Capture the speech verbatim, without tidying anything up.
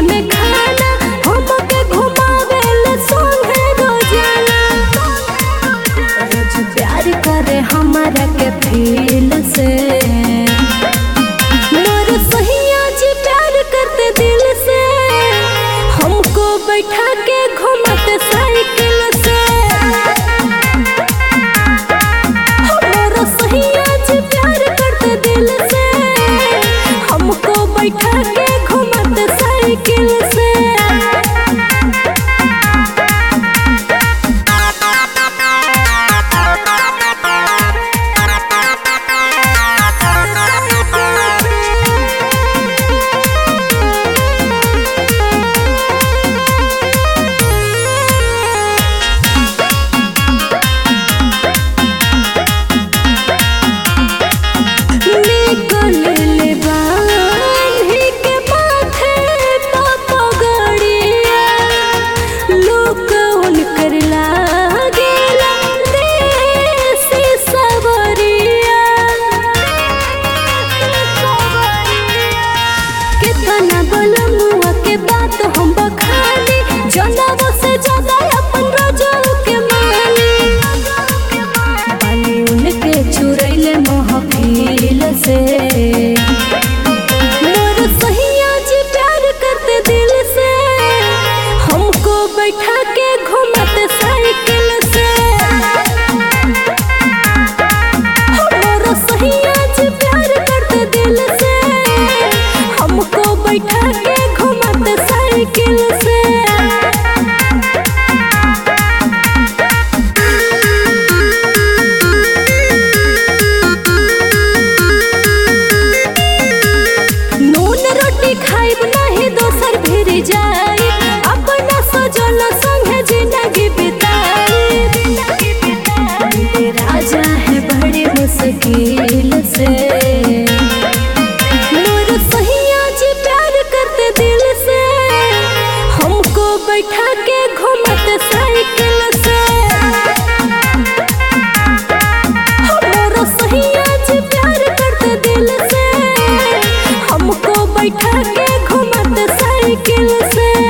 में खाना हमके घुमावेले संगे रोजाना। रोज प्यार करे हमारा के फील से, मोर सहिया जी प्यार करते दिल से, हमको बैठा के घुमाते साइकिल से। मोर सहिया जी प्यार करते दिल से, हमको बैठा के घुमाते साइकिल से। के बात हम बखानी जनाबो से ज्यादा अपन रोजो के मानी। बानी उनके चुरैले महफिल से, मोर सहिया जी प्यार करते दिल से, हमको बैठा के घुमाते साइकिल से। मोर सहिया जी प्यार करते दिल से, हमको बैठा के घुमाते साइकिल से। नून रोटी खाइब नहीं दोसर भिर जाई, अपना सजल संगे जिंदगी बिताई। राजा है बड़े मुश्किल से, मोर सहिया जी प्यार करते दिल से, हमको बैठा के घुमाते साइकिल से। मोर सहिया जी प्यार करते दिल से, हमको बैठा के घुमाते साइकिल से।